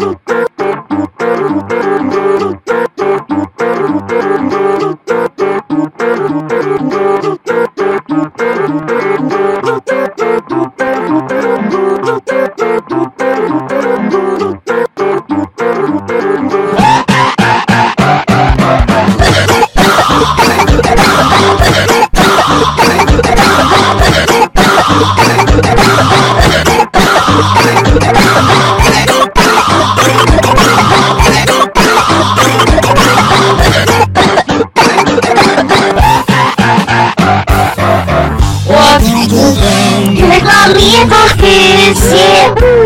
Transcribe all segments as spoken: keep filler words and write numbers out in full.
你不黑心，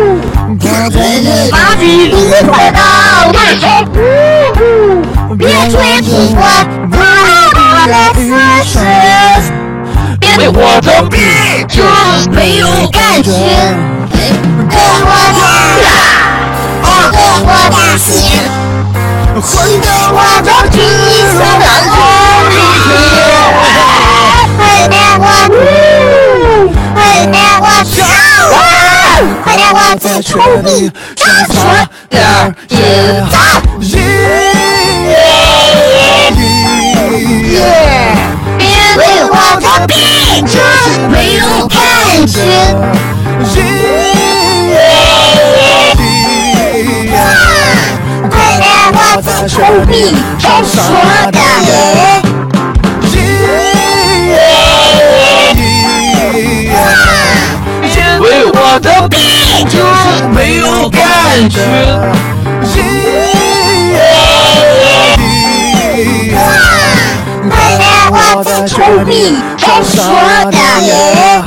把距离快到眼前，别吹不过我的姿势，别我的病就没有感觉，跟我的爱，跟我的心，混得我的皮色的痛快点我快点我笑快点我再求你再说点知道因为我的病就没有感觉快点我再求你再说点因为我的病就是没有感觉快点我再求你再说点耶